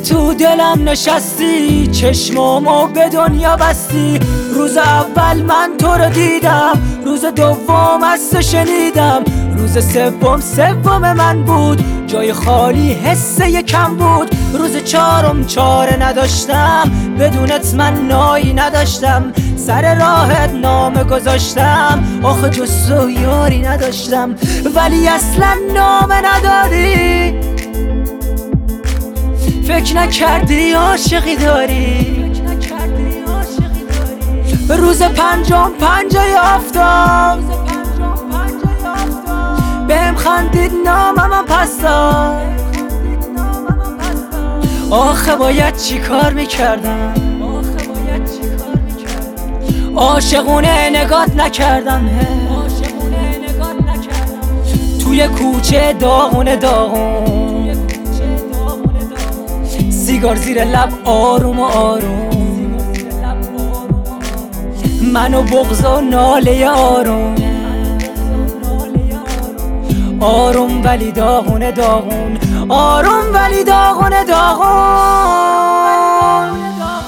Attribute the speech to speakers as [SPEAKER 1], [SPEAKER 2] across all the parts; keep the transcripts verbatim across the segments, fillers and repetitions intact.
[SPEAKER 1] تو دلم نشستی، چشمامو به دنیا بستی. روز اول من تو رو دیدم، روز دوم از تو شنیدم، روز سوم سوم من بود، جای خالی حسه کم بود. روز چهارم چاره نداشتم، بدونت من نایی نداشتم، سر راهت نامه گذاشتم، آخه جز تو یاری نداشتم. ولی اصلا نامه نداری، فکر نکردی عاشقی داری. روز پنجم پنجای آفتاب بهم خندید نامم پس داد. آخه باید چی کار میکردم، عاشقونه نگات نکردم. توی کوچه داغونه داغون، سیگار زیر لب آروم و آروم، منو بغض و ناله آروم. آروم ولی داغونه داغون، آروم ولی داغونه داغون.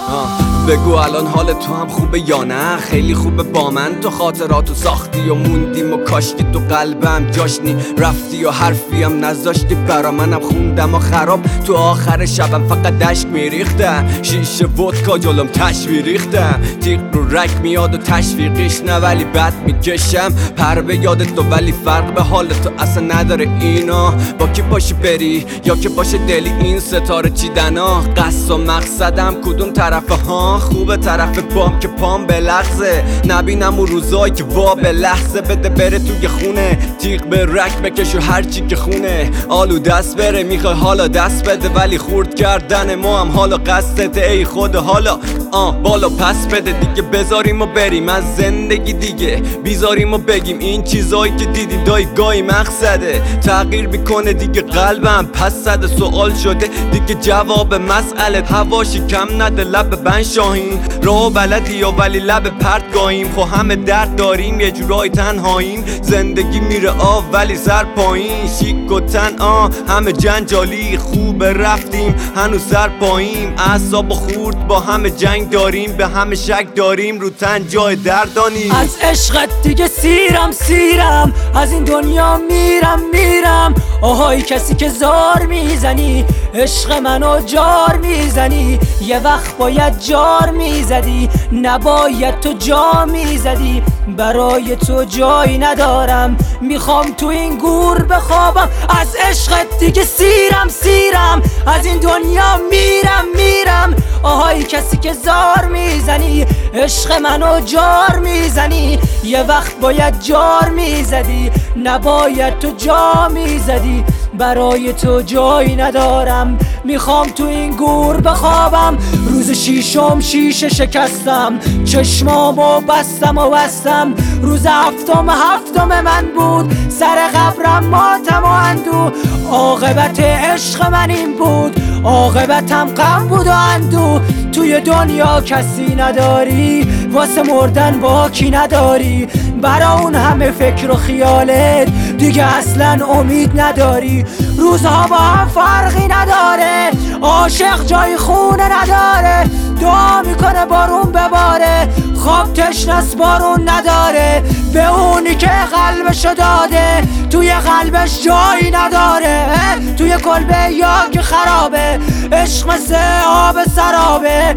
[SPEAKER 2] بگو الان حال تو هم خوبه یا نه؟ خیلی خوبه با من، تو خاطراتو ساختی و موندیم و کاشتی تو قلبم جاشنی، رفتی و حرفی هم نذاشتی برا منم خوندم و خراب. تو آخر شبم فقط دشک میریختم، شیشه ودکا جلوم تش میریختم، تیغ رو رک میاد و تشویقیش نه ولی بد میکشم. پر به یاد تو ولی فرق به حال تو اصلا نداره اینا، با کی باشی بری یا که باشه دلی این ستاره چیدنا. قصد و مقصدم کدوم طرفه ها؟ خوبه طرف بام که پام به لحظه نبینم اون روزایی که وا به لحظه. بده بره توی خونه، تیغ به رک بکش و هرچی که خونه. آلو دست بره میخوای حالا دست بده، ولی خورد کردن ما هم حالا قصدت. ای خود حالا آه بالا پس بده دیگه، بذاریم و بریم از زندگی دیگه، بیزاریم و بگیم این چیزایی که دیدیم دای گاهی مقصده. تغییر میکنه دیگه قلبم پس زده، سوال شده دیگه جواب مسئله. هواشی کم نده لب بن شاهین، راه بلدی یا ولی لب پرت گاهیم. خو همه درد داریم یه جورای تنهاییم، زندگی میره آه ولی سر پایین. شیک و تن آه همه جنجالی، خوبه رفتیم هنوز سر پاییم. اعصاب خورد با همه جنگ داریم، به همه شک داریم رو تن جای دردانی.
[SPEAKER 1] از عشقت دیگه سیرم سیرم، از این دنیا میرم میرم. آهای کسی که زار میزنی، عشق منو جار میزنی. یه وقت باید جار میزدی، نباید تو جا میزدی. برای تو جایی ندارم، میخوام تو این گور بخوابم. از عشقت دیگه سیرم سیرم، از این دنیا میرم میرم. آهای کسی که زار میزنی، عشق منو جار میزنی. یه وقت باید جار میزدی، نباید تو جا میزدی. برای تو جایی ندارم، میخوام تو این گور بخوابم. روز شیشم شیشه شکستم، چشمامو بستم و بستم. روز هفتم هفتم من بود، سر قبرم ماتم و اندو. عاقبت عشق من این بود، عاقبتم غم بود و اندو. توی دنیا کسی نداری، واسه مردن باکی نداری. برا اون همه فکر و خیالت دیگه اصلا امید نداری. روزها با هم فرقی نداره، عاشق جای خونه نداره. دعا میکنه بارون بباره، خواب تشنس بارون نداره. به اونی که قلبشو داده، توی قلبش جایی نداره. توی کلبه یا که خرابه، عشق مثل آب سرابه.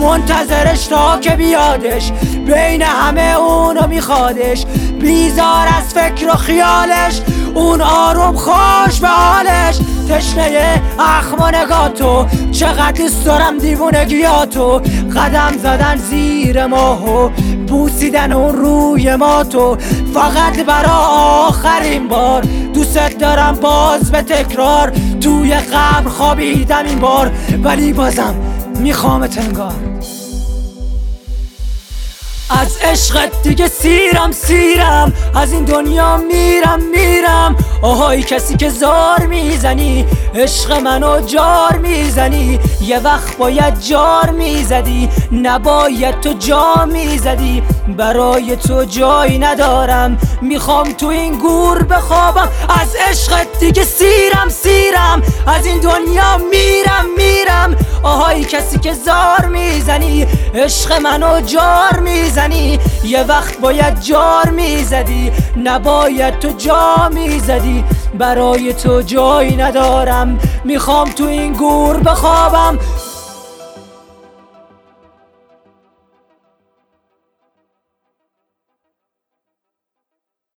[SPEAKER 1] منتظرش تا که بیادش، بین همه اونو میخوادش. بیزار از فکر و خیالش، اون آروم خوش به حالش. تشنه اخم و نگاتو، چقدر دوست دارم دیوونگیاتو. قدم زدن زیر ماهو، بوسیدن اون روی ماتو. فقط برا آخرین بار دوست دارم باز به تکرار. توی قبر خوابیدم این بار، ولی بازم میخوامت انگار. از عشقت دیگه سیرم سیرم، از این دنیا میرم میرم. آهای کسی که زار میزنی، عشق منو جار میزنی. یه وقت باید جار میزدی، نباید تو جا میزدی. برای تو جایی ندارم، میخوام تو این گور بخوابم. از عشقت دیگه سیرم سیرم، از این دنیا میرم میرم. کسی که زار میزنی، عشق منو جار میزنی. یه وقت باید جار میزدی، نباید تو جا میزدی. برای تو جایی ندارم، میخوام تو این گور بخوابم.